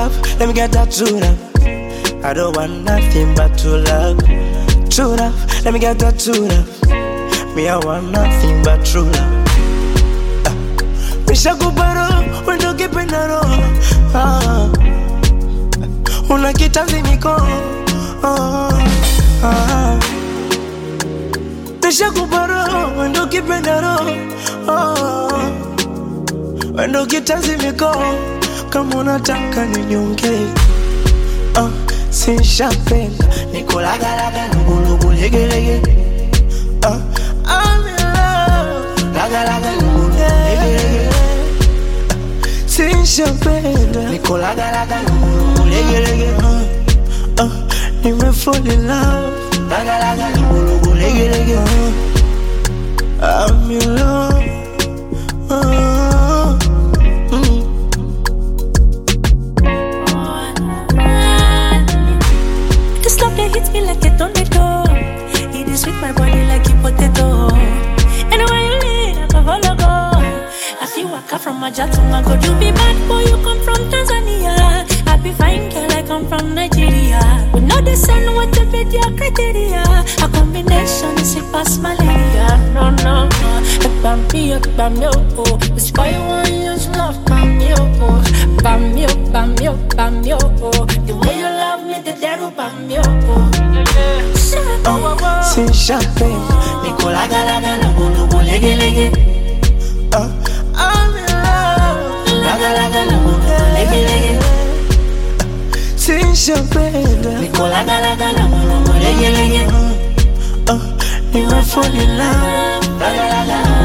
love, let me get that true love. I don't want nothing but true love. True love, let me get that true love. Me, I want nothing but true love. Misha kuparo, wendo kipendaro. Una kitanzi niko. Misha kuparo, wendo kipendaro. Wendo kitanzi niko. Kama unataka ninyonge. Sinshapenda niko laga laga lugu lege lege. I'm in love. Laga laga lugu lege lege. Sinshapenda niko laga laga lugu lege lege. Nime fall in love. Laga laga lugu lege lege. I'm in love. This love that hits me like a tornado. It is with my body like a potato. Anywhere you lead, I can follow go. I feel waka from my jet to my god. You be bad boy, you come from Tanzania. I be fine girl, I come from Nigeria. We know the sun, what to be their criteria. A combination is a pass malaria. No, no, no. Bam yo, oh. This boy want use love, bam yo, oh. Bam yo, oh. The way you love me, the devil, bam yo, oh. Sinshapenda niko laga laga lugu lege lege. I'm in love. Laga laga lugu lege lege. Sinshapenda niko laga laga lugu lege lege. Nime fall in love. Laga laga